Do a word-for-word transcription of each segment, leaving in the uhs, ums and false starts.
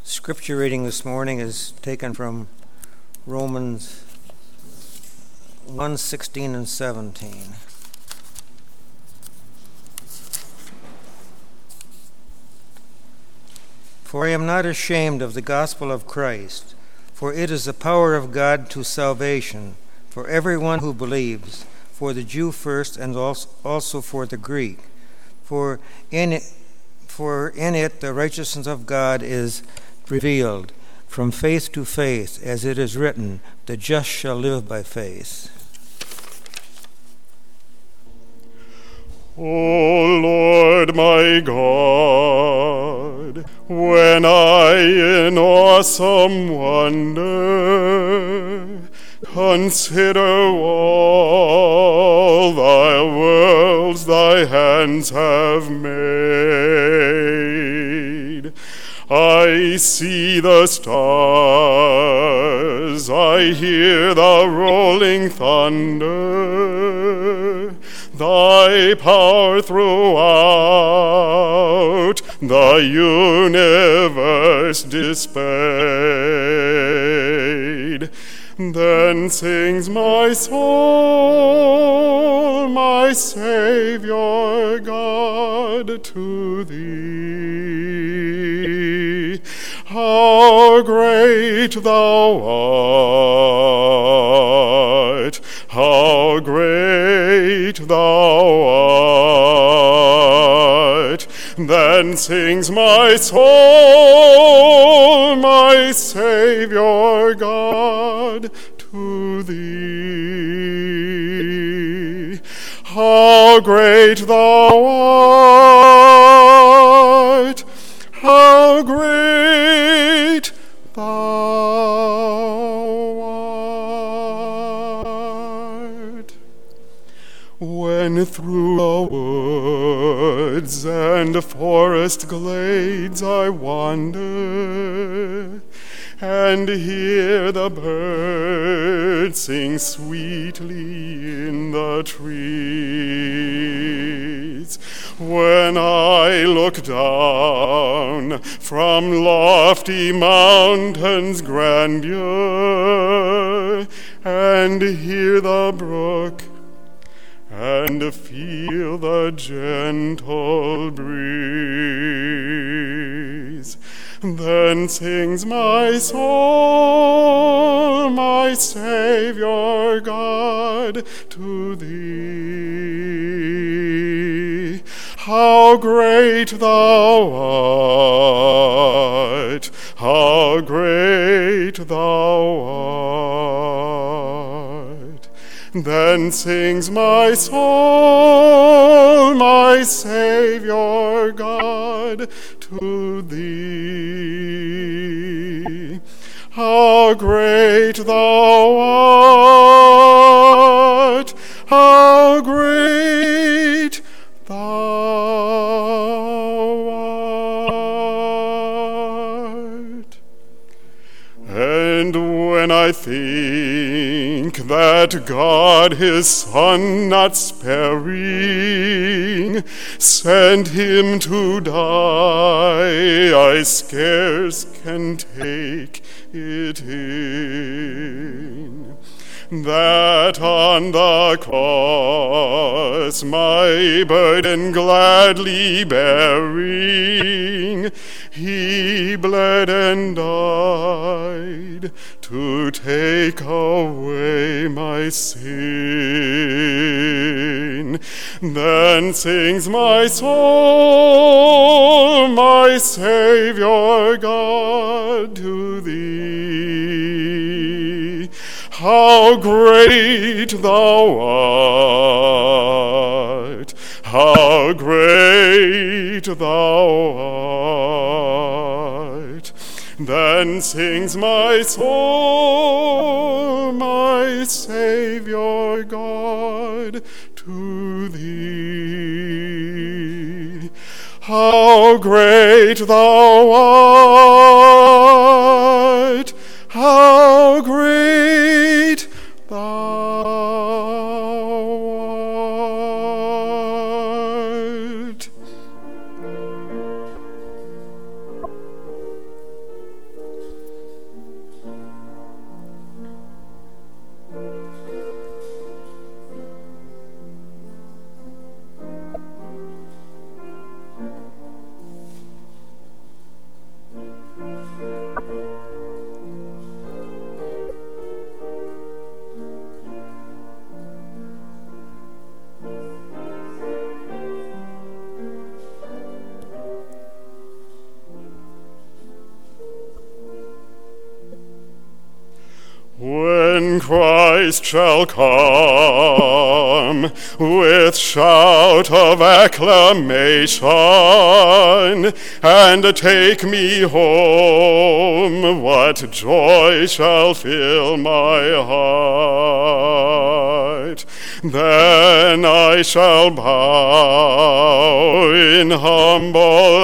Scripture reading this morning is taken from Romans one, sixteen and seventeen. For I am not ashamed of the gospel of Christ, for it is the power of God to salvation for everyone who believes, for the Jew first and also for the Greek. For in it, for in it the righteousness of God is revealed from faith to faith, as it is written, the just shall live by faith. O Lord my God, when I in awesome wonder consider all thy worlds thy hands have made, I see the stars, I hear the rolling thunder, thy power throughout the universe displayed. Then sings my soul, my Savior God, to thee. How great thou art, how great thou art. Then sings my soul, my Savior God, to thee. How great thou art, how great thou art. When through the woods and forest glades I wander, and hear the birds sing sweetly in the trees, when I look down from lofty mountains' grandeur, and hear the brook, and feel the gentle breeze, then sings my soul, my Savior God, to thee. How great thou art, how great thou art. Then sings my soul, my Savior God, to thee. How great thou art, how great thou art. And when I think that God his Son not sparing sent him to die, I scarce can take it in, that on the cross my burden gladly bearing, he bled and died to take away my sin. Then sings my soul, my Savior God, to thee. How great thou art, how great thou art. Then sings my soul, my Savior God, to thee. How great thou art, how great thou art. When Christ shall come with shout of acclamation and take me home, what joy shall fill my heart? Then I shall bow in humble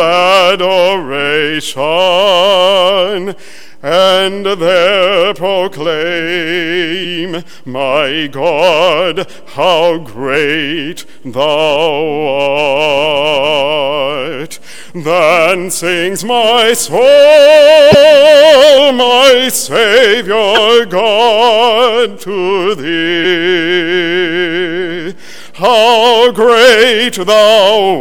adoration and there proclaim, my God, how great thou art. Then sings my soul, my Savior God, to thee. How great thou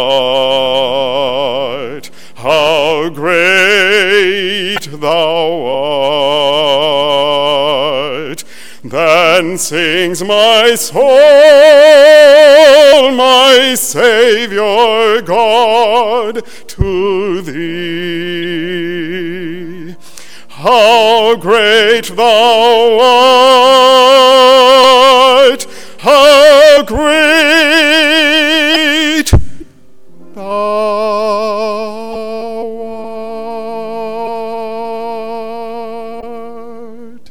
art, how great thou art. Then sings my soul, my Savior God, to thee. How great thou art, how great thou art.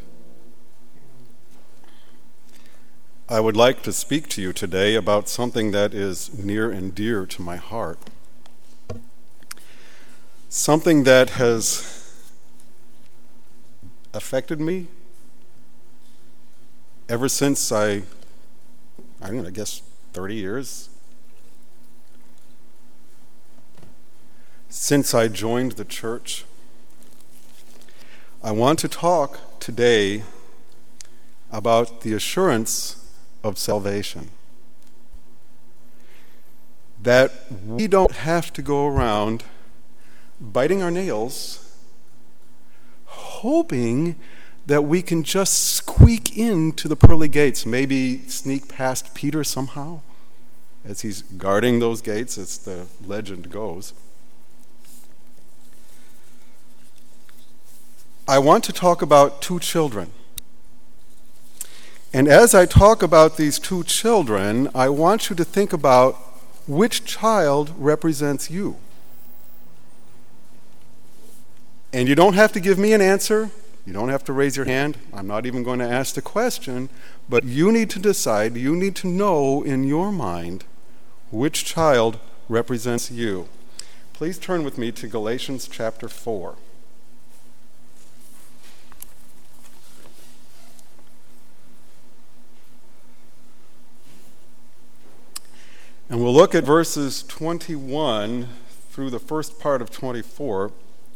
I would like to speak to you today about something that is near and dear to my heart. Something that has affected me ever since I, I don't know, I guess thirty years. Since I joined the church. I want to talk today about the assurance of salvation. That we don't have to go around biting our nails, hoping that we can just squeak into the pearly gates, maybe sneak past Peter somehow as he's guarding those gates, as the legend goes. I want to talk about two children. And as I talk about these two children, I want you to think about which child represents you. And you don't have to give me an answer. You don't have to raise your hand. I'm not even going to ask the question. But you need to decide, you need to know in your mind which child represents you. Please turn with me to Galatians chapter four. And we'll look at verses twenty-one through the first part of twenty-four.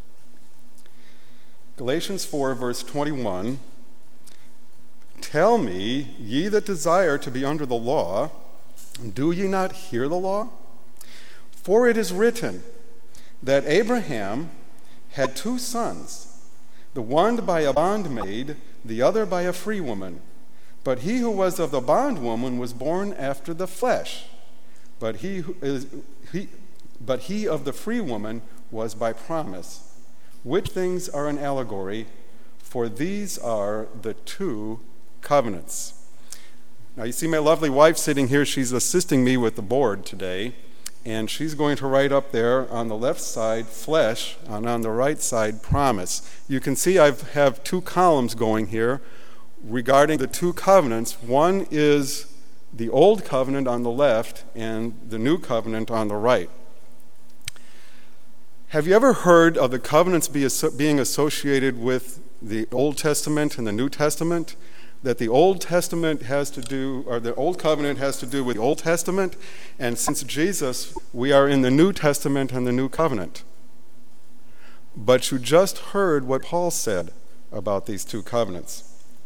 Galatians four, verse twenty-one. Tell me, ye that desire to be under the law, do ye not hear the law? For it is written that Abraham had two sons, the one by a bondmaid, the other by a free woman. But he who was of the bondwoman was born after the flesh. But he, who is, he, but he of the free woman was by promise, which things are an allegory, for these are the two covenants. Now you see my lovely wife sitting here. She's assisting me with the board today, and she's going to write up there on the left side flesh, and on the right side promise. You can see I have two columns going here regarding the two covenants. One is the old covenant on the left and the new covenant on the right. Have you ever heard of the covenants be, being associated with the Old Testament and the New Testament? That the Old Testament has to do, or the Old Covenant has to do with the Old Testament, and since Jesus, we are in the New Testament and the New Covenant. But you just heard what Paul said about these two covenants.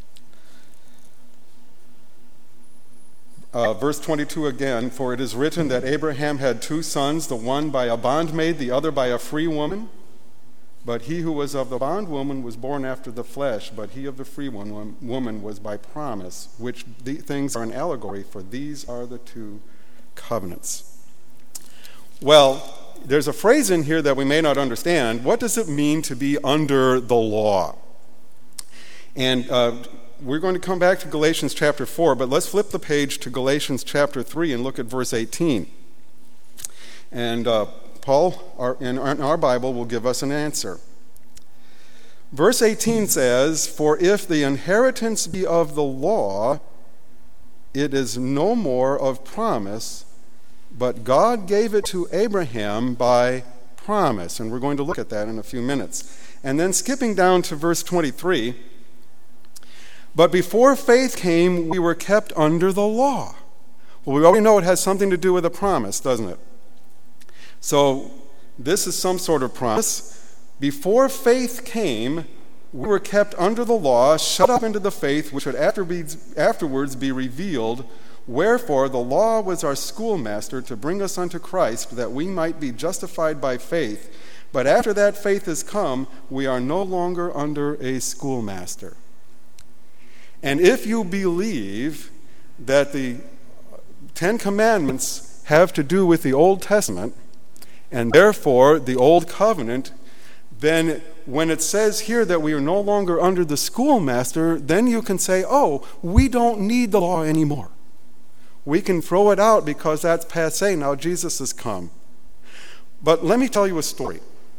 Uh, verse twenty-two again, for it is written that Abraham had two sons, the one by a bondmaid, the other by a free woman. But he who was of the bondwoman was born after the flesh, but he of the free one, woman was by promise, which the things are an allegory, for these are the two covenants. Well, there's a phrase in here that we may not understand. What does it mean to be under the law? And uh, we're going to come back to Galatians chapter four, but let's flip the page to Galatians chapter three and look at verse eighteen. And uh, Paul, our, in, our, in our Bible, will give us an answer. Verse eighteen says, "For if the inheritance be of the law, it is no more of promise, but God gave it to Abraham by promise." And we're going to look at that in a few minutes. And then skipping down to verse twenty-three, "But before faith came, we were kept under the law." Well, we already know it has something to do with a promise, doesn't it? So this is some sort of promise. Before faith came, we were kept under the law, shut up into the faith which would after be, afterwards be revealed. Wherefore the law was our schoolmaster to bring us unto Christ, that we might be justified by faith. But after that faith is come, we are no longer under a schoolmaster. And if you believe that the Ten Commandments have to do with the Old Testament, and therefore the Old Covenant, then when it says here that we are no longer under the schoolmaster, then you can say, oh, we don't need the law anymore. We can throw it out because that's passé. Now Jesus has come. But let me tell you a story.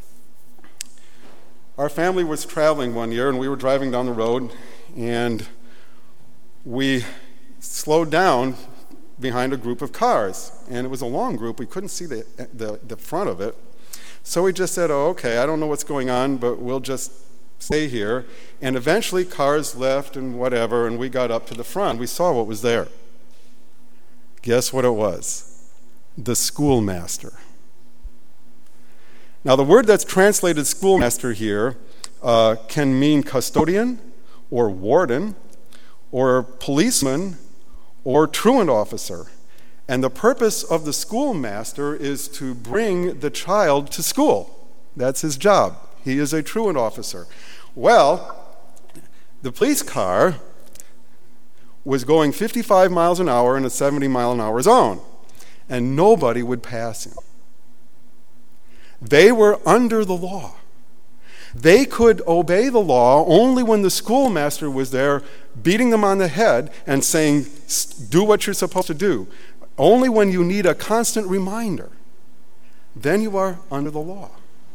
Our family was traveling one year, and we were driving down the road, and we slowed down behind a group of cars. And it was a long group. We couldn't see the, the, the front of it. So we just said, oh, okay, I don't know what's going on, but we'll just stay here. And eventually cars left and whatever, and we got up to the front. We saw what was there. Guess what it was? The schoolmaster. Now, the word that's translated schoolmaster here uh, can mean custodian or warden or policeman or truant officer. And the purpose of the schoolmaster is to bring the child to school. That's his job. He is a truant officer. Well, the police car was going fifty-five miles an hour in a seventy mile an hour zone, and nobody would pass him. They were under the law. They could obey the law only when the schoolmaster was there beating them on the head and saying, do what you're supposed to do. Only when you need a constant reminder, then you are under the law.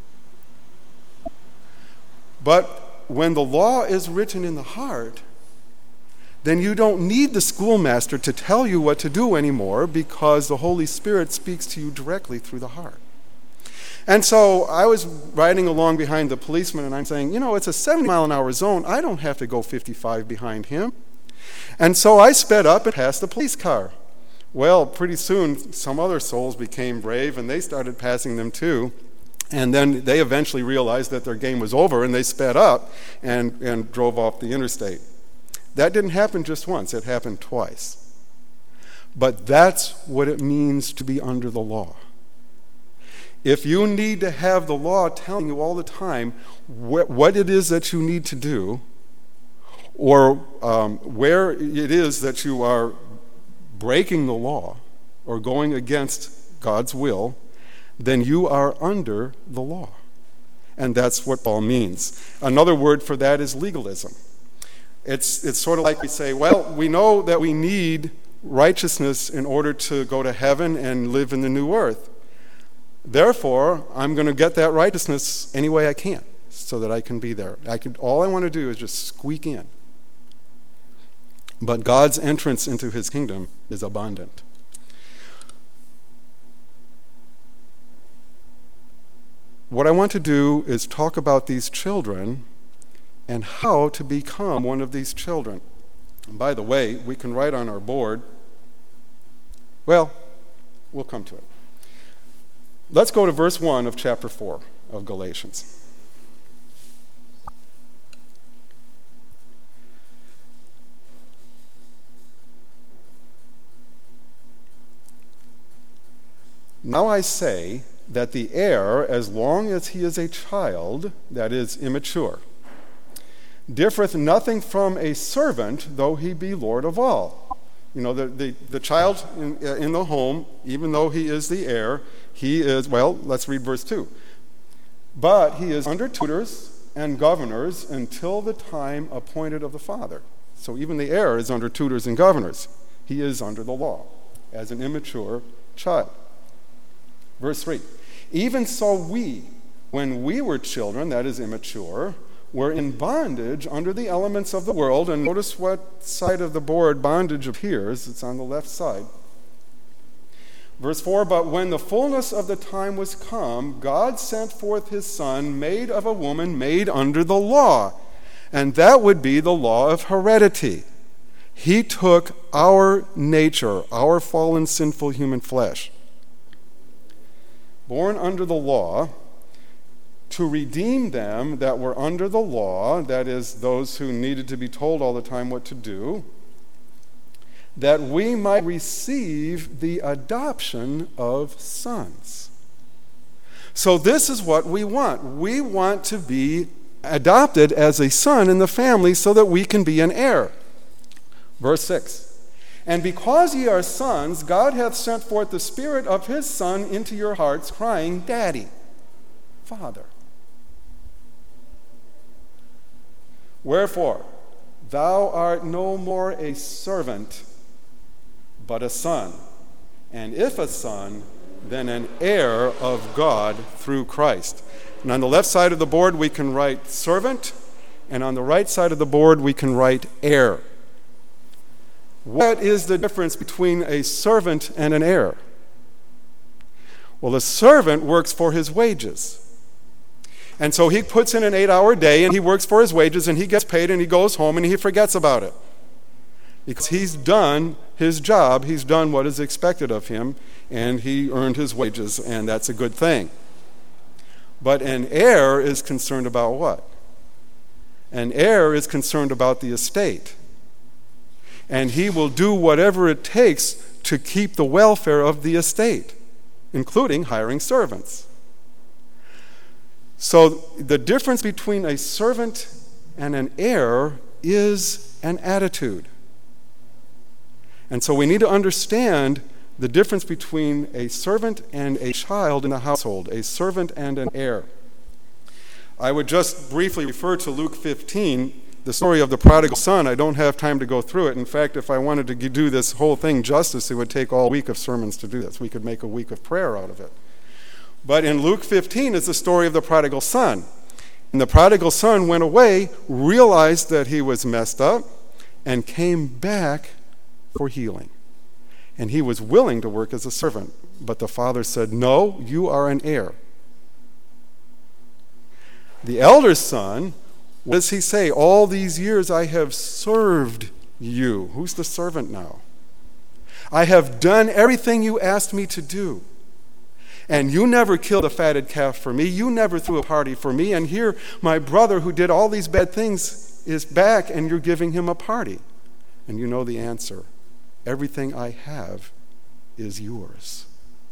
But when the law is written in the heart, then you don't need the schoolmaster to tell you what to do anymore, because the Holy Spirit speaks to you directly through the heart. And so I was riding along behind the policeman, and I'm saying, you know, it's a seventy mile an hour zone. I don't have to go fifty-five behind him. And so I sped up and passed the police car. Well, pretty soon some other souls became brave, and they started passing them too. And then they eventually realized that their game was over, and they sped up and, and drove off the interstate. That didn't happen just once. It happened twice. But that's what it means to be under the law. If you need to have the law telling you all the time wh- what it is that you need to do, or um, where it is that you are breaking the law or going against God's will, then you are under the law. And that's what Paul means. Another word for that is legalism. It's, it's sort of like we say, well, we know that we need righteousness in order to go to heaven and live in the new earth. Therefore, I'm going to get that righteousness any way I can so that I can be there. I can, all I want to do is just squeak in. But God's entrance into his kingdom is abundant. What I want to do is talk about these children and how to become one of these children. And by the way, we can write on our board, well, we'll come to it. Let's go to verse one of chapter four of Galatians. Now I say that the heir, as long as he is a child, that is, immature, differeth nothing from a servant, though he be Lord of all. You know, the, the, the child in, in the home, even though he is the heir, he is, well, let's read verse two. But he is under tutors and governors until the time appointed of the Father. So even the heir is under tutors and governors. He is under the law as an immature child. Verse three, even so we, when we were children, that is immature, were in bondage under the elements of the world. And notice what side of the board bondage appears. It's on the left side. Verse four, but when the fullness of the time was come, God sent forth his Son, made of a woman, made under the law. And that would be the law of heredity. He took our nature, our fallen, sinful human flesh, born under the law, to redeem them that were under the law, that is, those who needed to be told all the time what to do, that we might receive the adoption of sons. So this is what we want. We want to be adopted as a son in the family so that we can be an heir. Verse six, and because ye are sons, God hath sent forth the Spirit of his Son into your hearts, crying, Daddy, Father. Wherefore, thou art no more a servant, but a son. And if a son, then an heir of God through Christ. And on the left side of the board, we can write servant, and on the right side of the board, we can write heir. What is the difference between a servant and an heir? Well, a servant works for his wages. And so he puts in an eight-hour day, and he works for his wages, and he gets paid, and he goes home, and he forgets about it. Because he's done his job, he's done what is expected of him, and he earned his wages, and that's a good thing. But an heir is concerned about what? An heir is concerned about the estate. And he will do whatever it takes to keep the welfare of the estate, including hiring servants. So the difference between a servant and an heir is an attitude. And so we need to understand the difference between a servant and a child in the household, a servant and an heir. I would just briefly refer to Luke fifteen, the story of the prodigal son. I don't have time to go through it. In fact, if I wanted to do this whole thing justice, it would take all week of sermons to do this. We could make a week of prayer out of it. But in Luke fifteen is the story of the prodigal son. And the prodigal son went away, realized that he was messed up, and came back for healing. And he was willing to work as a servant. But the father said, no, you are an heir. The elder son, what does he say? All these years I have served you. Who's the servant now? I have done everything you asked me to do. And you never killed a fatted calf for me. You never threw a party for me. And here my brother who did all these bad things is back, and you're giving him a party. And you know the answer. Everything I have is yours.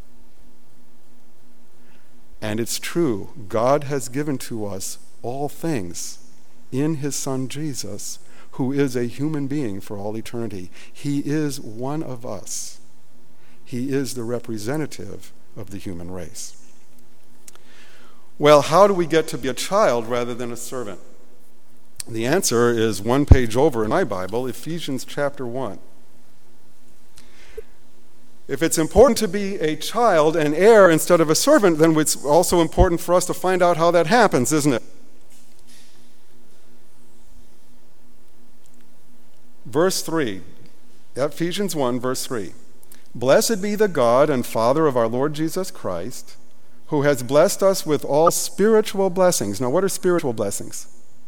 And it's true. God has given to us all things in his Son Jesus, who is a human being for all eternity. He is one of us. He is the representative of the human race. Well, how do we get to be a child rather than a servant? The answer is one page over in my Bible, Ephesians chapter one. If it's important to be a child, an heir instead of a servant, then it's also important for us to find out how that happens, isn't it? Verse three, Ephesians one, verse three. Blessed be the God and Father of our Lord Jesus Christ, who has blessed us with all spiritual blessings. Now, what are spiritual blessings?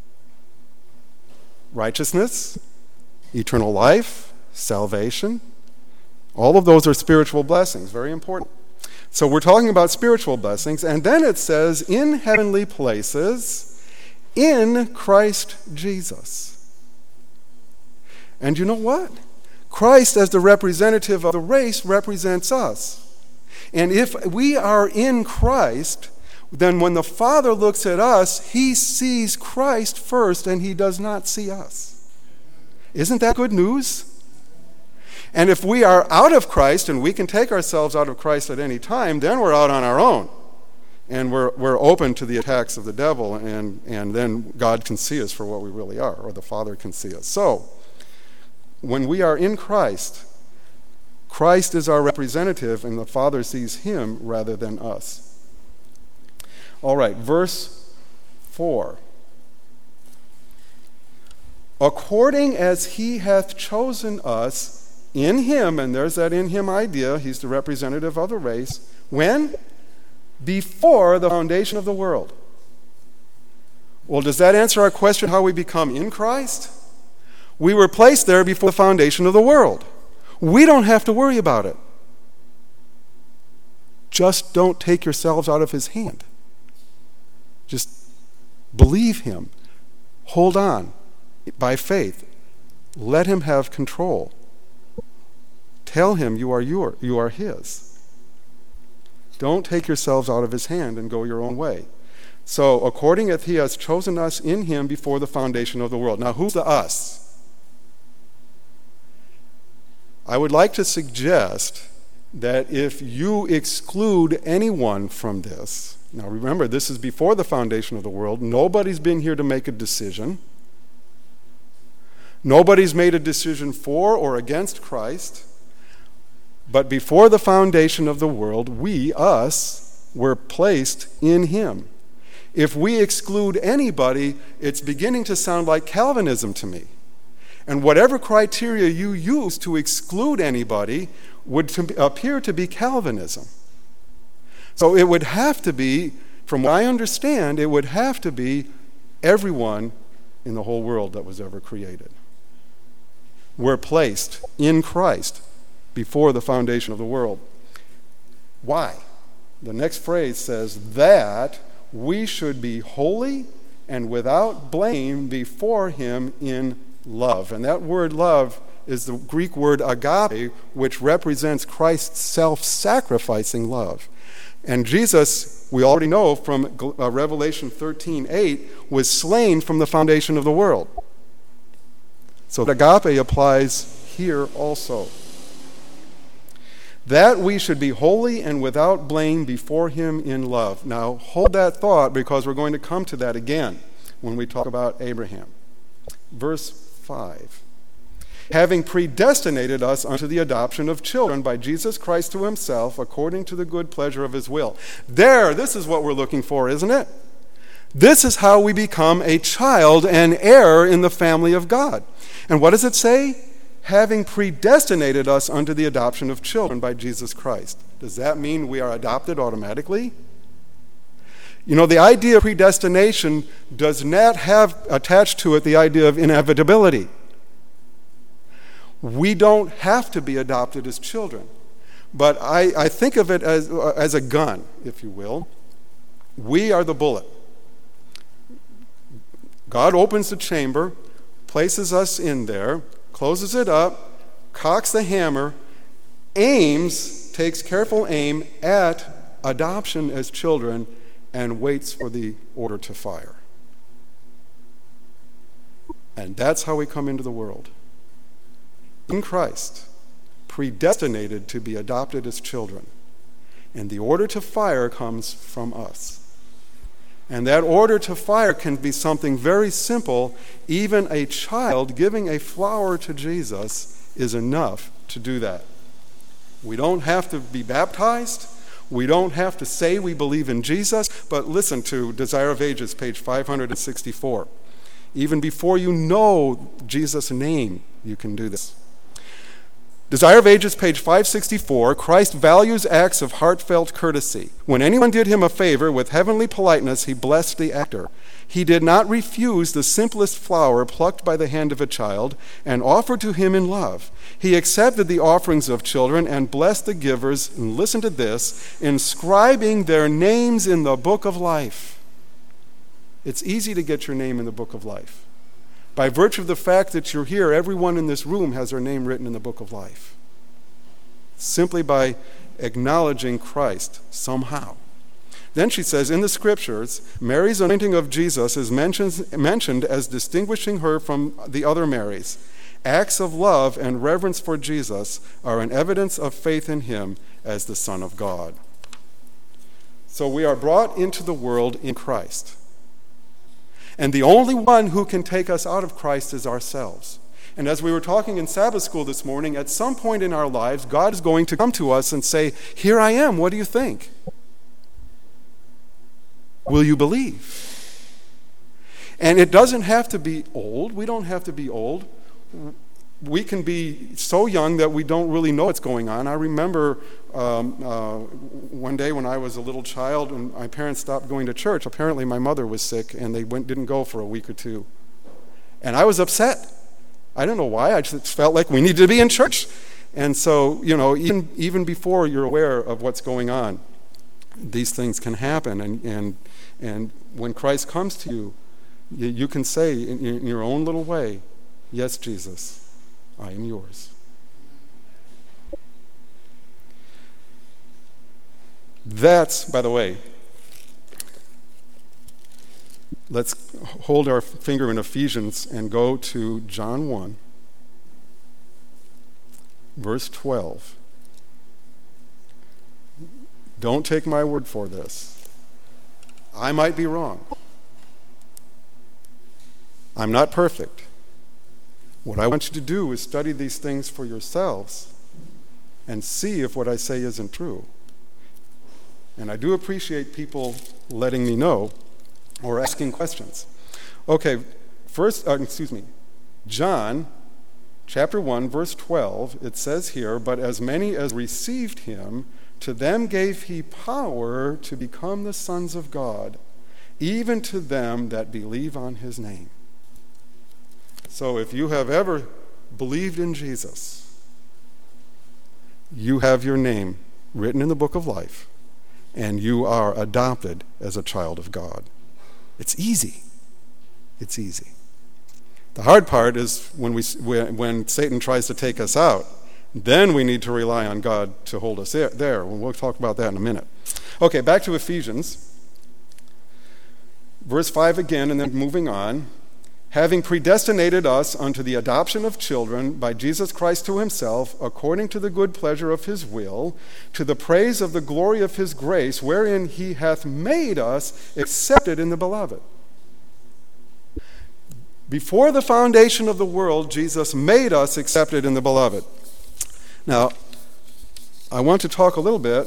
Righteousness, eternal life, salvation. All of those are spiritual blessings, very important. So we're talking about spiritual blessings, and then it says, in heavenly places, in Christ Jesus. And you know what? Christ, as the representative of the race, represents us. And if we are in Christ, then when the Father looks at us, he sees Christ first, and he does not see us. Isn't that good news? And if we are out of Christ, and we can take ourselves out of Christ at any time, then we're out on our own. and we're, we're open to the attacks of the devil, and, and then God can see us for what we really are, or the Father can see us. So, when we are in Christ, Christ is our representative, and the Father sees him rather than us. All right, verse four. According as he hath chosen us in him, and there's that in him idea, he's the representative of the race, when? Before the foundation of the world. Well, does that answer our question how we become in Christ? We were placed there before the foundation of the world. We don't have to worry about it. Just don't take yourselves out of his hand. Just believe him. Hold on by faith. Let him have control. Tell him you are your, you are his. Don't take yourselves out of his hand and go your own way. So, according as he has chosen us in him before the foundation of the world. Now, who's the us? I would like to suggest that if you exclude anyone from this, now remember, this is before the foundation of the world. Nobody's been here to make a decision. Nobody's made a decision for or against Christ. But before the foundation of the world, we, us, were placed in him. If we exclude anybody, it's beginning to sound like Calvinism to me. And whatever criteria you use to exclude anybody would to appear to be Calvinism. So it would have to be, from what I understand, it would have to be everyone in the whole world that was ever created. We're placed in Christ before the foundation of the world. Why? The next phrase says that we should be holy and without blame before him in love. And that word love is the Greek word agape, which represents Christ's self-sacrificing love. And Jesus, we already know from uh, Revelation thirteen eight, was slain from the foundation of the world. So agape applies here also. That we should be holy and without blame before him in love. Now, hold that thought, because we're going to come to that again when we talk about Abraham. Verse five. Having predestinated us unto the adoption of children by Jesus Christ to himself, according to the good pleasure of his will. There, this is what we're looking for, isn't it? This is how we become a child and heir in the family of God. And what does it say? Having predestinated us unto the adoption of children by Jesus Christ. Does that mean we are adopted automatically? You know, the idea of predestination does not have attached to it the idea of inevitability. We don't have to be adopted as children. But I, I think of it as, uh, as a gun, if you will. We are the bullet. God opens the chamber, places us in there, closes it up, cocks the hammer, aims, takes careful aim at adoption as children, and waits for the order to fire. And that's how we come into the world. In Christ, predestinated to be adopted as children. And the order to fire comes from us. And that order to fire can be something very simple. Even a child giving a flower to Jesus is enough to do that. We don't have to be baptized. We don't have to say we believe in Jesus. But listen to Desire of Ages, page five hundred sixty-four. Even before you know Jesus' name, you can do this. Desire of Ages, page five sixty-four, Christ values acts of heartfelt courtesy. When anyone did him a favor, with heavenly politeness, he blessed the actor. He did not refuse the simplest flower plucked by the hand of a child and offered to him in love. He accepted the offerings of children and blessed the givers, and listen to this, inscribing their names in the book of life. It's easy to get your name in the book of life. By virtue of the fact that you're here, everyone in this room has their name written in the book of life. Simply by acknowledging Christ somehow. Then she says, in the scriptures, Mary's anointing of Jesus is mentioned, mentioned as distinguishing her from the other Marys. Acts of love and reverence for Jesus are an evidence of faith in him as the Son of God. So we are brought into the world in Christ. And the only one who can take us out of Christ is ourselves. And as we were talking in Sabbath school this morning, at some point in our lives, God is going to come to us and say, "Here I am, what do you think? Will you believe?" And it doesn't have to be old. We don't have to be old. We can be so young that we don't really know what's going on. I remember um, uh, one day when I was a little child and my parents stopped going to church. Apparently my mother was sick and they went, didn't go for a week or two. And I was upset. I don't know why. I just felt like we needed to be in church. And so, you know, even even before you're aware of what's going on, these things can happen. And and, and when Christ comes to you, you, you can say in, in your own little way, "Yes, Jesus, I am yours." That's, by the way, let's hold our finger in Ephesians and go to John one, verse twelve. Don't take my word for this. I might be wrong. I'm not perfect. What I want you to do is study these things for yourselves and see if what I say isn't true. And I do appreciate people letting me know or asking questions. Okay, first, uh, excuse me, John chapter one, verse twelve, it says here, "But as many as received him, to them gave he power to become the sons of God, even to them that believe on his name." So if you have ever believed in Jesus, you have your name written in the book of life, and you are adopted as a child of God. It's easy. It's easy. The hard part is when we when Satan tries to take us out. Then we need to rely on God to hold us there. We'll talk about that in a minute. Okay, back to Ephesians. Verse five again, and then moving on. "Having predestinated us unto the adoption of children by Jesus Christ to himself, according to the good pleasure of his will, to the praise of the glory of his grace, wherein he hath made us accepted in the beloved." Before the foundation of the world, Jesus made us accepted in the beloved. Now, I want to talk a little bit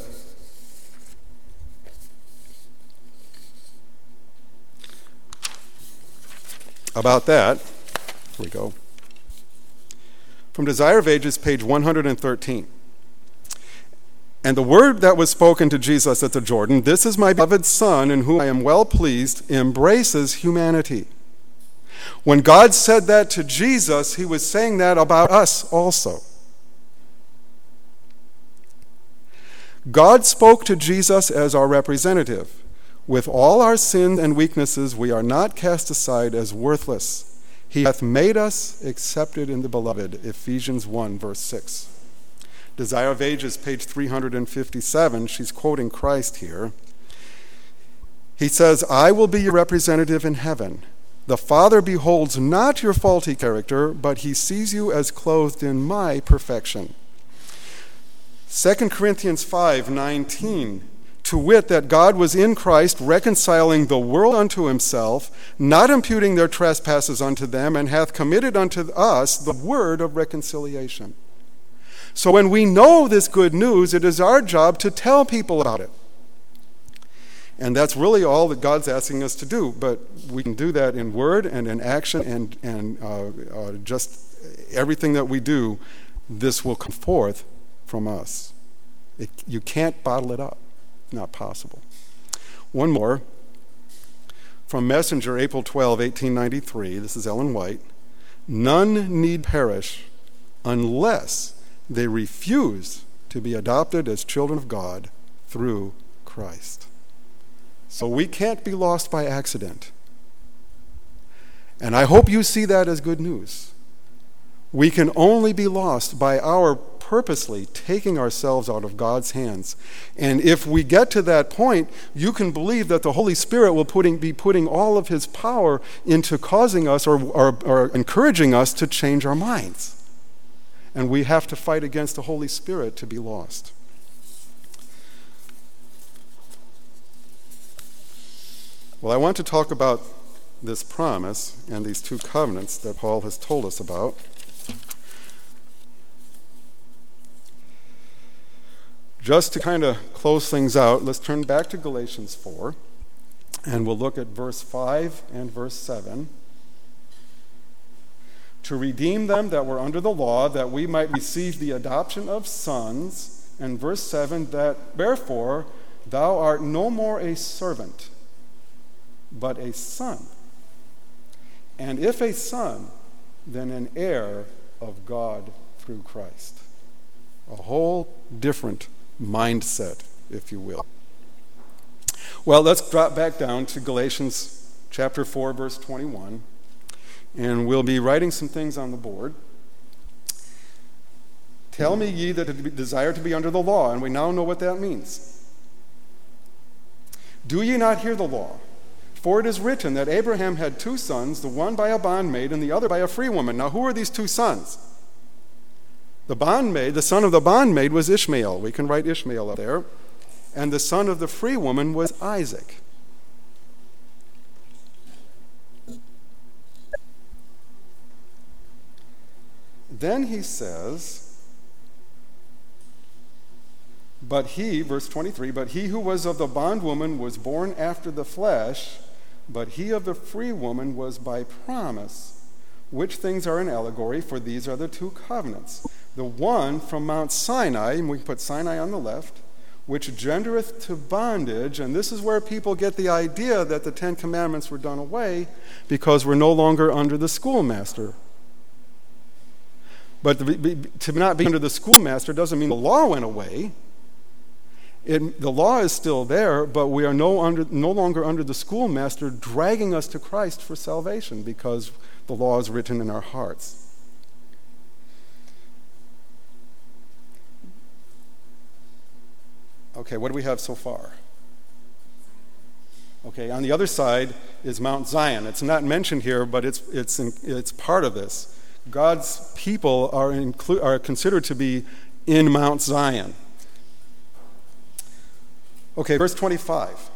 about that. Here we go. From Desire of Ages, page one hundred thirteen. "And the word that was spoken to Jesus at the Jordan, 'This is my beloved Son, in whom I am well pleased,' embraces humanity." When God said that to Jesus, he was saying that about us also. God spoke to Jesus as our representative. With all our sins and weaknesses, we are not cast aside as worthless. He hath made us accepted in the beloved. Ephesians one, verse six. Desire of Ages, page three hundred fifty-seven. She's quoting Christ here. He says, "I will be your representative in heaven. The Father beholds not your faulty character, but he sees you as clothed in my perfection." Second Corinthians five nineteen. "To wit, that God was in Christ reconciling the world unto himself, not imputing their trespasses unto them, and hath committed unto us the word of reconciliation." So when we know this good news, it is our job to tell people about it. And that's really all that God's asking us to do. But we can do that in word and in action and, and uh, uh, just everything that we do, this will come forth from us. It, you can't bottle it up. Not possible. One more from Messenger, April twelfth, eighteen ninety-three. This is Ellen White. "None need perish unless they refuse to be adopted as children of God through Christ." So we can't be lost by accident. And I hope you see that as good news. We can only be lost by our purposely taking ourselves out of God's hands. And if we get to that point, you can believe that the Holy Spirit will putting, be putting all of his power into causing us or, or, or encouraging us to change our minds. And we have to fight against the Holy Spirit to be lost. Well, I want to talk about this promise and these two covenants that Paul has told us about. Just to kind of close things out, let's turn back to Galatians four, and we'll look at verse five and verse seven. To redeem them that were under the law, that we might receive the adoption of sons. And verse seven, that therefore thou art no more a servant, but a son. And if a son, then an heir of God through Christ. A whole different mindset, if you will. Well, let's drop back down to Galatians chapter four, verse twenty-one, and we'll be writing some things on the board. Tell me ye that desire to be under the law, and we now know what that means. Do ye not hear the law? For it is written that Abraham had two sons, the one by a bondmaid and the other by a free woman. Now, who are these two sons? The bondmaid, the son of the bondmaid was Ishmael. We can write Ishmael up there. And the son of the free woman was Isaac. Then he says, but he, verse twenty-three, but he who was of the bondwoman was born after the flesh, but he of the free woman was by promise, which things are an allegory, for these are the two covenants. The one from Mount Sinai, and we can put Sinai on the left, which gendereth to bondage, and this is where people get the idea that the Ten Commandments were done away because we're no longer under the schoolmaster. But to, be, to not be under the schoolmaster doesn't mean the law went away. It, the law is still there, but we are no, under, no longer under the schoolmaster dragging us to Christ for salvation because the law is written in our hearts. Okay, what do we have so far? Okay, on the other side is Mount Zion. It's not mentioned here, but it's it's in, it's part of this. God's people are inclu- are considered to be in Mount Zion. Okay, verse twenty-five.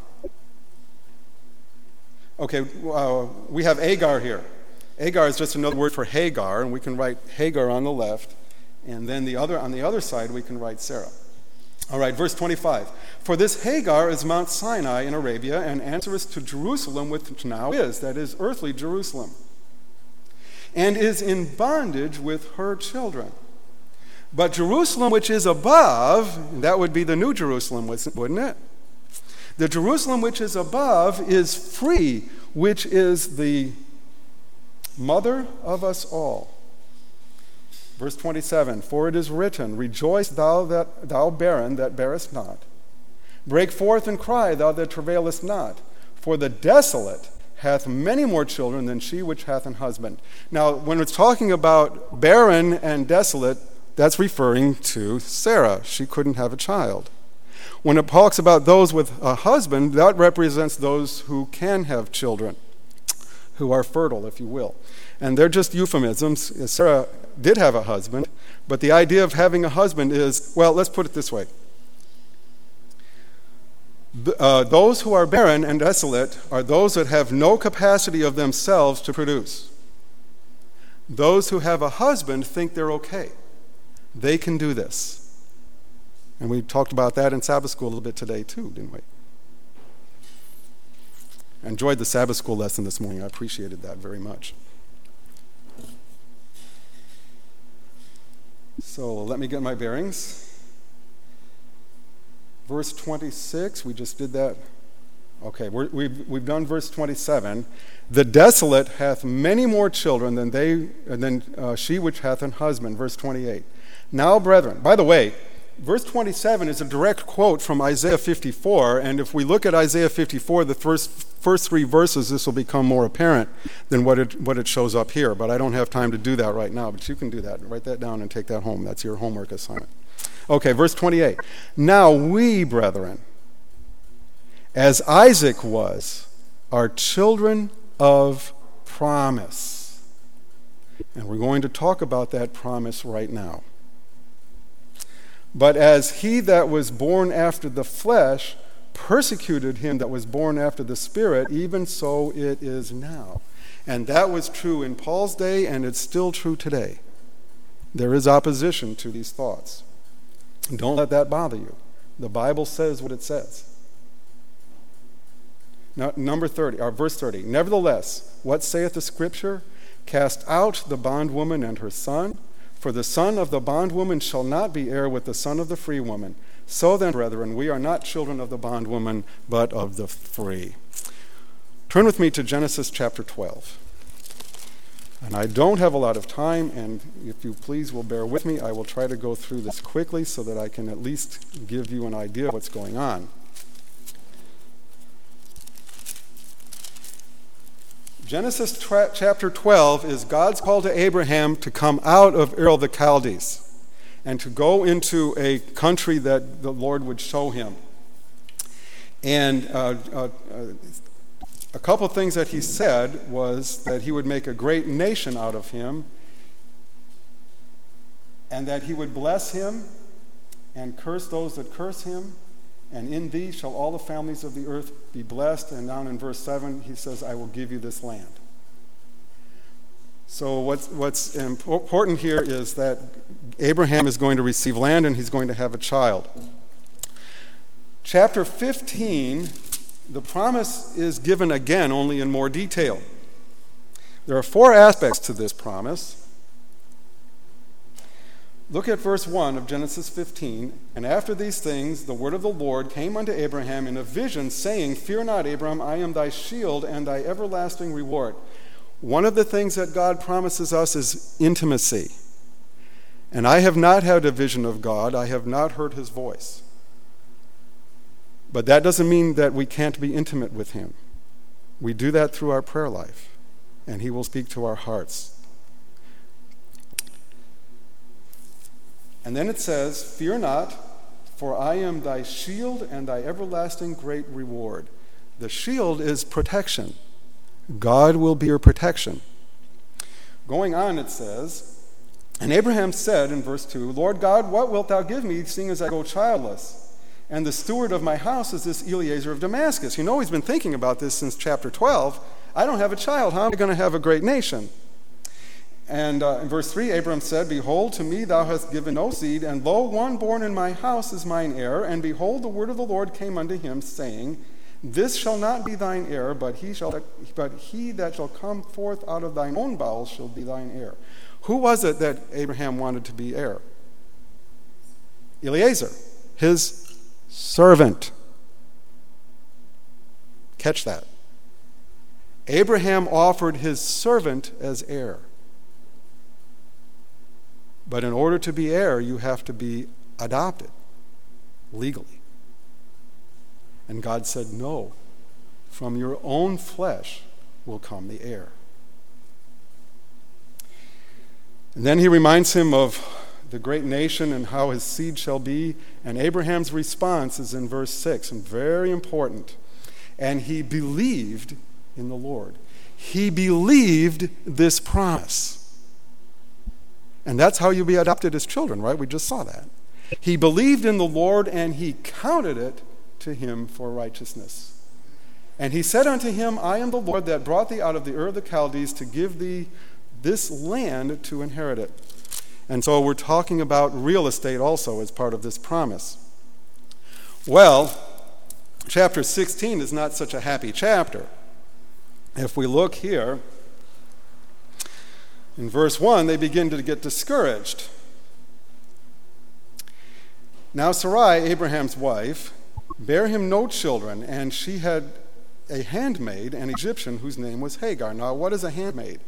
Okay, uh, we have Agar here. Agar is just another word for Hagar, and we can write Hagar on the left, and then the other on the other side we can write Sarah. All right, verse twenty-five. For this Hagar is Mount Sinai in Arabia, and answereth to Jerusalem, which now is, that is, earthly Jerusalem, and is in bondage with her children. But Jerusalem, which is above, that would be the New Jerusalem, wouldn't it? The Jerusalem which is above is free, which is the mother of us all. Verse twenty-seven, for it is written, rejoice thou that thou barren that bearest not. Break forth and cry, thou that travailest not. For the desolate hath many more children than she which hath an husband. Now, when it's talking about barren and desolate, that's referring to Sarah. She couldn't have a child. When it talks about those with a husband, that represents those who can have children, who are fertile, if you will. And they're just euphemisms. Sarah did have a husband, but the idea of having a husband is, well, let's put it this way. Uh, those who are barren and desolate are those that have no capacity of themselves to produce. Those who have a husband think they're okay. They can do this. And we talked about that in Sabbath school a little bit today too, didn't we? I enjoyed the Sabbath school lesson this morning. I appreciated that very much. So let me get my bearings. Verse twenty-six, we just did that. Okay, we're, we've, we've done verse twenty-seven. The desolate hath many more children than they than uh, she which hath an husband. Verse twenty-eight. Now, brethren, by the way, verse twenty-seven is a direct quote from Isaiah fifty-four, and if we look at Isaiah fifty-four, the first first three verses, this will become more apparent than what it what it shows up here. But I don't have time to do that right now, but you can do that. Write that down and take that home. That's your homework assignment. Okay, verse twenty-eight. Now we, brethren, as Isaac was, are children of promise. And we're going to talk about that promise right now. But as he that was born after the flesh persecuted him that was born after the Spirit, even so it is now. And that was true in Paul's day, and it's still true today. There is opposition to these thoughts. Don't let that bother you. The Bible says what it says. Now, number thirty, or verse thirty. Nevertheless, what saith the Scripture? Cast out the bondwoman and her son, for the son of the bondwoman shall not be heir with the son of the free woman. So then, brethren, we are not children of the bondwoman, but of the free. Turn with me to Genesis chapter twelve. And I don't have a lot of time, and if you please will bear with me, I will try to go through this quickly so that I can at least give you an idea of what's going on. Genesis tra- chapter twelve is God's call to Abraham to come out of Ur of the Chaldees and to go into a country that the Lord would show him. And uh, uh, uh, a couple of things that he said was that he would make a great nation out of him, and that he would bless him and curse those that curse him, and in thee shall all the families of the earth be blessed. And down in verse seven, he says, I will give you this land. So what's, what's important here is that Abraham is going to receive land and he's going to have a child. Chapter fifteen, the promise is given again, only in more detail. There are four aspects to this promise. Look at verse one of Genesis fifteen. And after these things, the word of the Lord came unto Abraham in a vision, saying, Fear not, Abram, I am thy shield and thy everlasting reward. One of the things that God promises us is intimacy. And I have not had a vision of God. I have not heard his voice. But that doesn't mean that we can't be intimate with him. We do that through our prayer life, and he will speak to our hearts. And then it says, Fear not, for I am thy shield and thy everlasting great reward. The shield is protection. God will be your protection. Going on, it says, And Abraham said in verse two, Lord God, what wilt thou give me, seeing as I go childless? And the steward of my house is this Eliezer of Damascus. You know, he's been thinking about this since chapter twelve. I don't have a child. How am I going to have a great nation? And uh, in verse three, Abram said, Behold, to me thou hast given no seed, and lo, one born in my house is mine heir. And behold, the word of the Lord came unto him, saying, This shall not be thine heir, but he shall, but he that shall come forth out of thine own bowels shall be thine heir. Who was it that Abraham wanted to be heir? Eliezer, his servant. Catch that. Abraham offered his servant as heir. But in order to be heir, you have to be adopted legally. And God said, no, from your own flesh will come the heir. And then he reminds him of the great nation and how his seed shall be. And Abraham's response is in verse six, and very important. And he believed in the Lord. He believed this promise. And that's how you be adopted as children, right? We just saw that. He believed in the Lord, and he counted it to him for righteousness. And he said unto him, I am the Lord that brought thee out of the Ur of the Chaldees to give thee this land to inherit it. And so we're talking about real estate also as part of this promise. Well, chapter sixteen is not such a happy chapter. If we look here, in verse one, they begin to get discouraged. Now Sarai, Abraham's wife, bare him no children, and she had a handmaid, an Egyptian, whose name was Hagar. Now, what is a handmaid?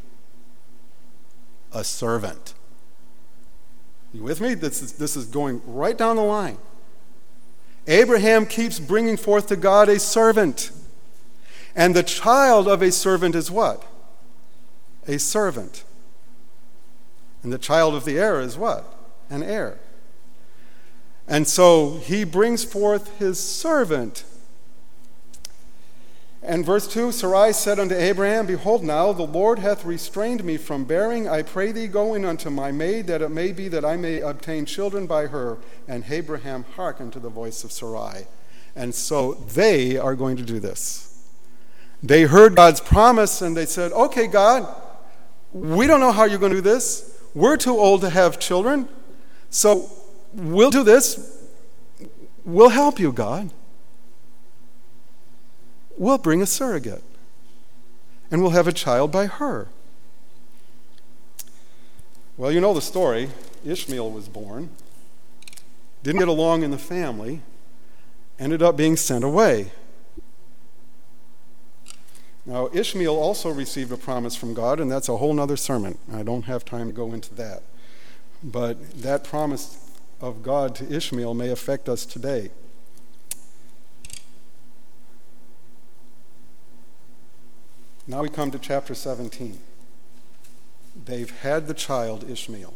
A servant. You with me? This is, this is going right down the line. Abraham keeps bringing forth to God a servant. And the child of a servant is what? A servant. And the child of the heir is what? An heir. And so he brings forth his servant. And verse two, Sarai said unto Abraham, Behold now, the Lord hath restrained me from bearing. I pray thee, go in unto my maid, that it may be that I may obtain children by her. And Abraham hearkened to the voice of Sarai. And so they are going to do this. They heard God's promise and they said, okay, God, we don't know how you're going to do this. We're too old to have children. So we'll do this. We'll help you, God. We'll bring a surrogate. And we'll have a child by her. Well, you know the story. Ishmael was born. Didn't get along in the family. Ended up being sent away. Now, Ishmael also received a promise from God, and that's a whole other sermon. I don't have time to go into that. But that promise of God to Ishmael may affect us today. Now we come to chapter seventeen. They've had the child Ishmael.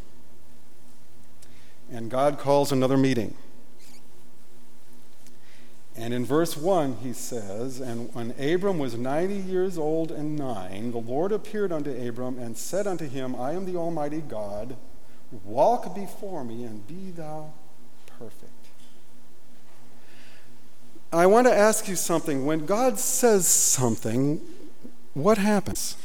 And God calls another meeting. And in verse one he says, "And when Abram was ninety years old and nine, the Lord appeared unto Abram and said unto him, I am the Almighty God. Walk before me and be thou perfect." I want to ask you something. When God says something, what happens?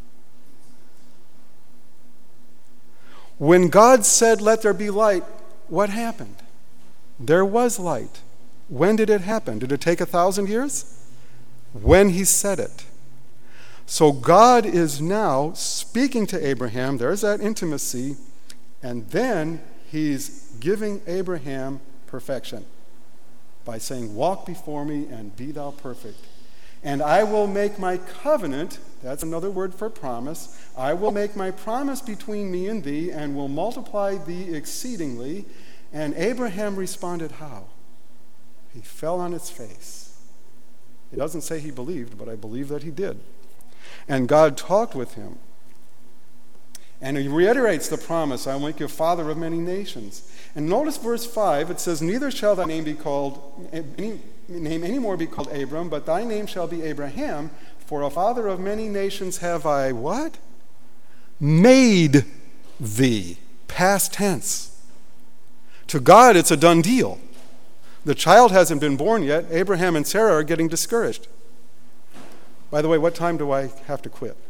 When God said, "Let there be light," what happened? There was light. When did it happen? Did it take a thousand years? When he said it. So God is now speaking to Abraham. There's that intimacy. And then he's giving Abraham perfection by saying, "Walk before me and be thou perfect. And I will make my covenant," that's another word for promise, "I will make my promise between me and thee and will multiply thee exceedingly." And Abraham responded how? He fell on his face. It doesn't say he believed, but I believe that he did. And God talked with him. And he reiterates the promise, "I will make you a father of many nations." And notice verse five, it says, "Neither shall thy name be called, any name any more be called Abram, but thy name shall be Abraham, for a father of many nations have I," what? "Made thee." Past tense. To God, it's a done deal. The child hasn't been born yet. Abraham and Sarah are getting discouraged. By the way, what time do I have to quit?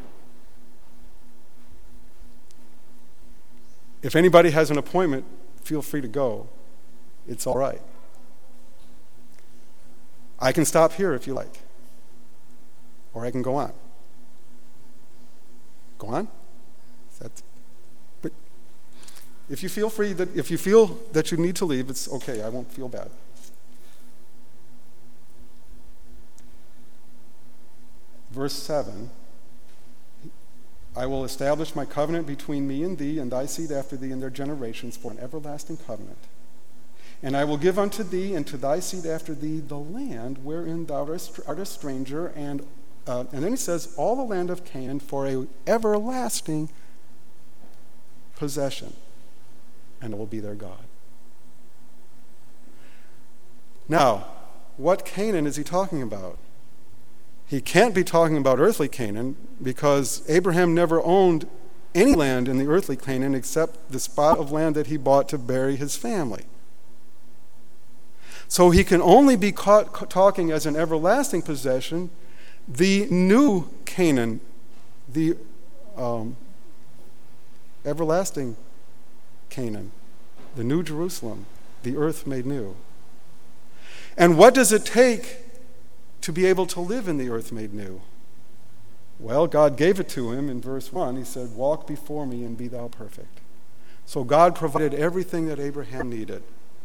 If anybody has an appointment, feel free to go. It's all right. I can stop here if you like. Or I can go on. Go on? That's, but if you feel free that if you feel that you need to leave, it's okay. I won't feel bad. Verse seven. "I will establish my covenant between me and thee and thy seed after thee and their generations for an everlasting covenant. And I will give unto thee and to thy seed after thee the land wherein thou art a stranger." And, uh, and then he says, "all the land of Canaan for an everlasting possession. And it will be their God." Now, what Canaan is he talking about? He can't be talking about earthly Canaan because Abraham never owned any land in the earthly Canaan except the spot of land that he bought to bury his family. So he can only be caught talking as an everlasting possession, the new Canaan, the um, everlasting Canaan, the new Jerusalem, the earth made new. And what does it take to be able to live in the earth made new? Well, God gave it to him in verse one. He said, "Walk before me and be thou perfect." So God provided everything that Abraham needed.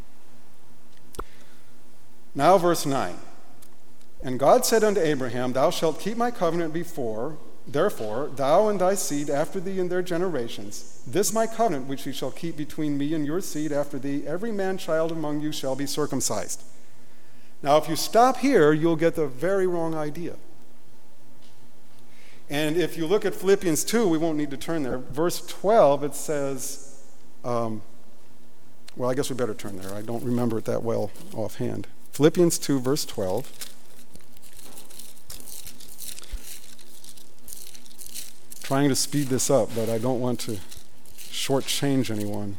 Now verse nine. "And God said unto Abraham, Thou shalt keep my covenant before, therefore, thou and thy seed after thee in their generations. This my covenant which ye shall keep between me and your seed after thee. Every man child among you shall be circumcised." Now, if you stop here, you'll get the very wrong idea. And if you look at Philippians two, we won't need to turn there. Verse twelve, it says, um, well, I guess we better turn there. I don't remember it that well offhand. Philippians two, verse twelve. Trying to speed this up, but I don't want to shortchange anyone.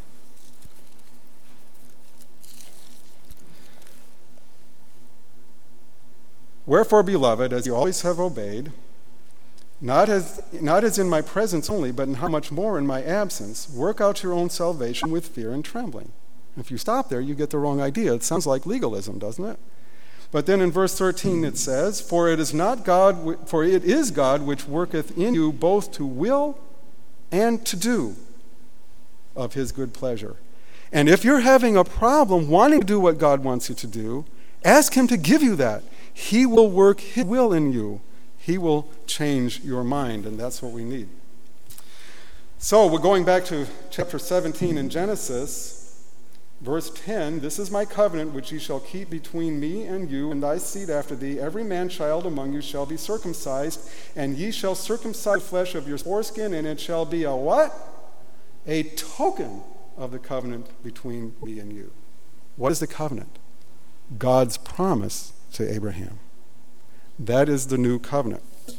Wherefore, beloved, as you always have obeyed, not as, not as in my presence only, but in how much more in my absence, work out your own salvation with fear and trembling. If you stop there, you get the wrong idea. It sounds like legalism, doesn't it? But then in verse thirteen it says, For it is not God, for it is God which worketh in you both to will and to do of his good pleasure. And if you're having a problem wanting to do what God wants you to do, ask him to give you that. He will work his will in you. He will change your mind, and that's what we need. So we're going back to chapter seventeen in Genesis, verse ten. This is my covenant which ye shall keep between me and you and thy seed after thee. Every man-child among you shall be circumcised, and ye shall circumcise the flesh of your foreskin, and it shall be a what? A token of the covenant between me and you. What is the covenant? God's promise to Abraham. That is the new covenant.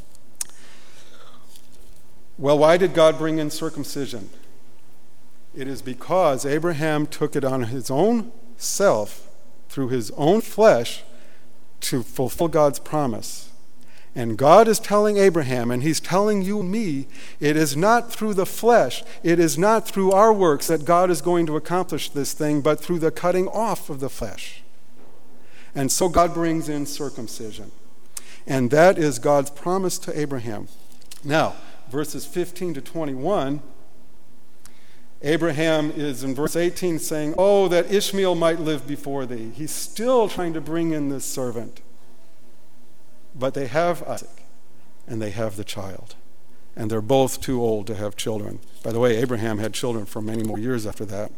Well, why did God bring in circumcision? It is because Abraham took it on his own self, through his own flesh, to fulfill God's promise. And God is telling Abraham, and he's telling you and me, it is not through the flesh, it is not through our works that God is going to accomplish this thing, but through the cutting off of the flesh. And so God brings in circumcision. And that is God's promise to Abraham. Now, verses fifteen to twenty-one, Abraham is in verse eighteen saying, Oh, that Ishmael might live before thee. He's still trying to bring in this servant. But they have Isaac, and they have the child. And they're both too old to have children. By the way, Abraham had children for many more years after that.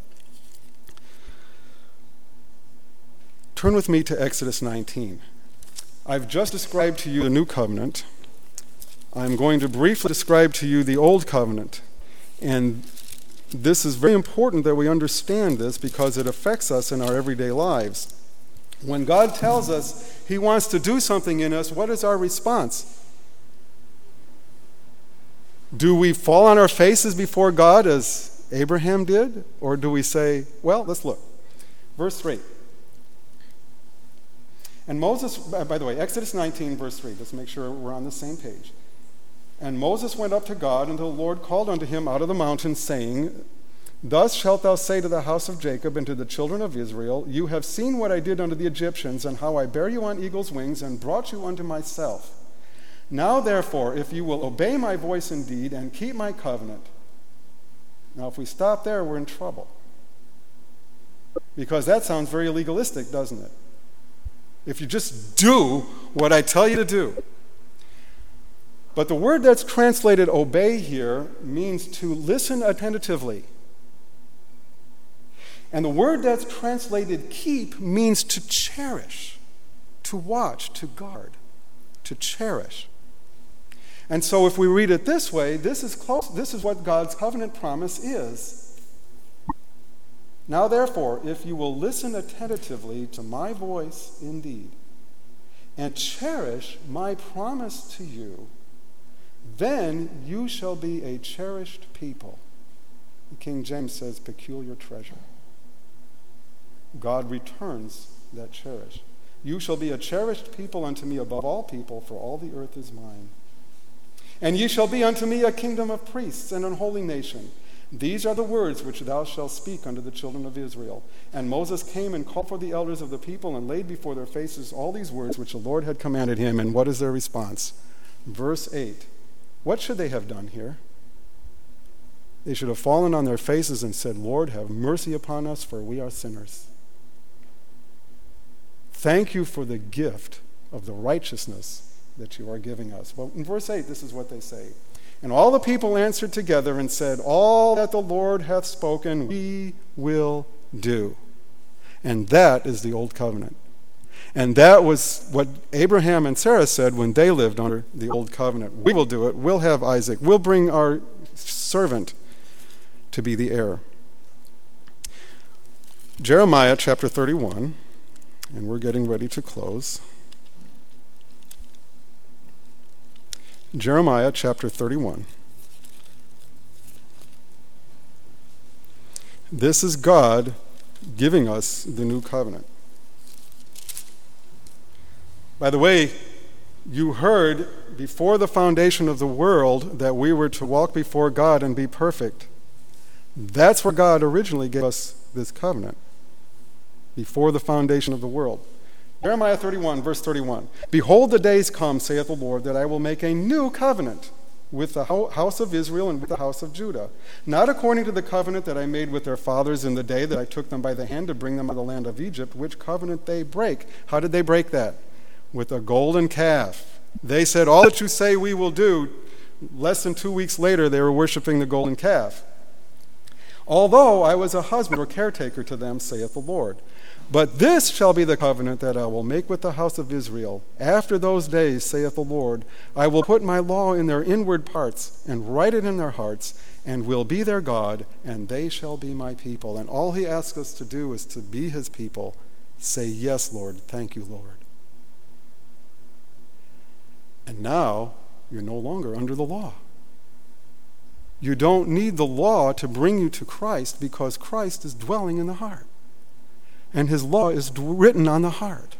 Turn with me to Exodus nineteen. I've just described to you the new covenant. I'm going to briefly describe to you the old covenant. And this is very important that we understand this because it affects us in our everyday lives. When God tells us he wants to do something in us, what is our response? Do we fall on our faces before God as Abraham did? Or do we say, well, let's look. Verse three. And Moses, by the way, Exodus nineteen, verse three, let's make sure we're on the same page. And Moses went up to God, and the Lord called unto him out of the mountain, saying, Thus shalt thou say to the house of Jacob and to the children of Israel, You have seen what I did unto the Egyptians, and how I bare you on eagle's wings, and brought you unto myself. Now therefore, if you will obey my voice indeed, and keep my covenant. Now if we stop there, we're in trouble. Because that sounds very legalistic, doesn't it? If you just do what I tell you to do. But the word that's translated obey here means to listen attentively. And the word that's translated keep means to cherish, to watch, to guard, to cherish. And so if we read it this way, this is close, this is what God's covenant promise is. Now therefore, if you will listen attentively to my voice indeed, and cherish my promise to you, then you shall be a cherished people. King James says peculiar treasure. God returns that cherish. You shall be a cherished people unto me above all people, for all the earth is mine. And ye shall be unto me a kingdom of priests and an holy nation. These are the words which thou shalt speak unto the children of Israel. And Moses came and called for the elders of the people and laid before their faces all these words which the Lord had commanded him. And what is their response? Verse eight. What should they have done here? They should have fallen on their faces and said, Lord, have mercy upon us, for we are sinners. Thank you for the gift of the righteousness that you are giving us. Well, in verse eight, this is what they say. And all the people answered together and said, All that the Lord hath spoken, we will do. And that is the old covenant. And that was what Abraham and Sarah said when they lived under the old covenant. We will do it. We'll have Isaac. We'll bring our servant to be the heir. Jeremiah chapter thirty-one, and we're getting ready to close. Jeremiah chapter thirty-one. This is God giving us the new covenant. By the way, You heard before the foundation of the world that we were to walk before God and be perfect. That's where God originally gave us this covenant, before the foundation of the world. Jeremiah thirty-one, verse thirty-one. Behold, the days come, saith the Lord, that I will make a new covenant with the house of Israel and with the house of Judah, not according to the covenant that I made with their fathers in the day that I took them by the hand to bring them out of the land of Egypt, which covenant they break. How did they break that? With a golden calf. They said, all that you say we will do. Less than two weeks later, they were worshiping the golden calf. Although I was a husband or caretaker to them, saith the Lord. But this shall be the covenant that I will make with the house of Israel. After those days, saith the Lord, I will put my law in their inward parts, and write it in their hearts, and will be their God, and they shall be my people. And all he asks us to do is to be his people. Say, yes, Lord. Thank you, Lord. And now, you're no longer under the law. You don't need the law to bring you to Christ, because Christ is dwelling in the heart. And his law is written on the heart.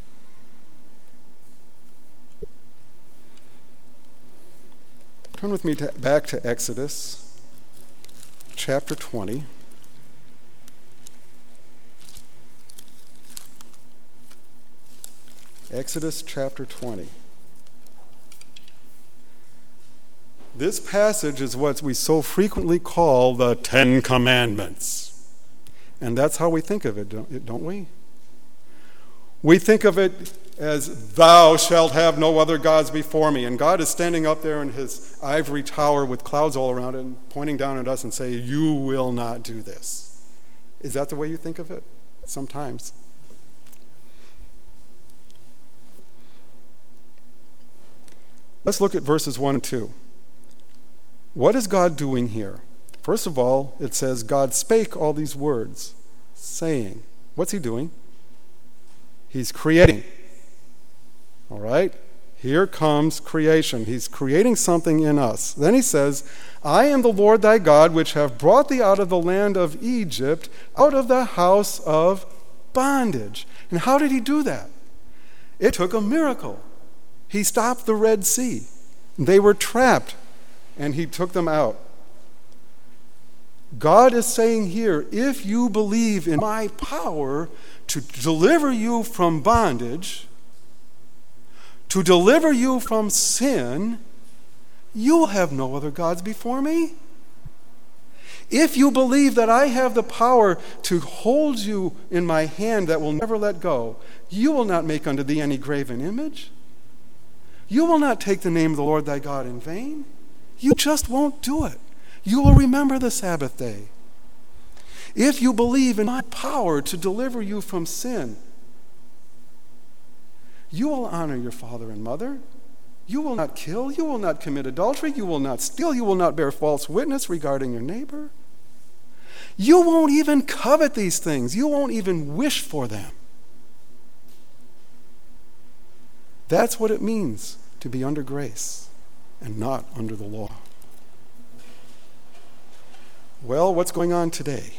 Turn with me to, back to Exodus chapter twenty. Exodus chapter twenty. This passage is what we so frequently call the Ten Commandments. And that's how we think of it, don't we? We think of it as, thou shalt have no other gods before me. And God is standing up there in his ivory tower with clouds all around it and pointing down at us and saying, you will not do this. Is that the way you think of it? Sometimes. Let's look at verses one and two. What is God doing here? First of all, it says, God spake all these words, saying. What's he doing? He's creating. All right? Here comes creation. He's creating something in us. Then he says, I am the Lord thy God, which have brought thee out of the land of Egypt, out of the house of bondage. And how did he do that? It took a miracle. He stopped the Red Sea. They were trapped, and he took them out. God is saying here, if you believe in my power to deliver you from bondage, to deliver you from sin, you will have no other gods before me. If you believe that I have the power to hold you in my hand that will never let go, you will not make unto thee any graven image. You will not take the name of the Lord thy God in vain. You just won't do it. You will remember the Sabbath day. If you believe in my power to deliver you from sin, you will honor your father and mother. You will not kill. You will not commit adultery. You will not steal. You will not bear false witness regarding your neighbor. You won't even covet these things. You won't even wish for them. That's what it means to be under grace and not under the law. Well, what's going on today?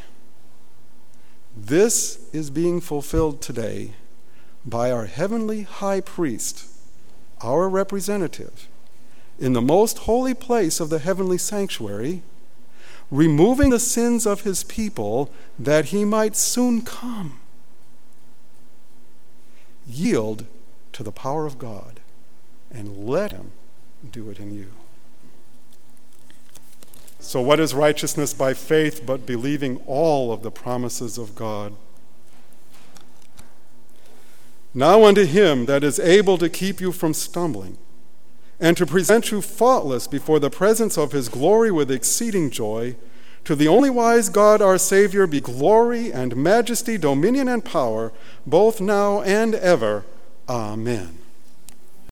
This is being fulfilled today by our heavenly high priest, our representative, in the most holy place of the heavenly sanctuary, removing the sins of his people that he might soon come. Yield to the power of God and let him do it in you. So what is righteousness by faith but believing all of the promises of God? Now unto him that is able to keep you from stumbling, and to present you faultless before the presence of his glory with exceeding joy, to the only wise God our Savior be glory and majesty, dominion and power, both now and ever. Amen.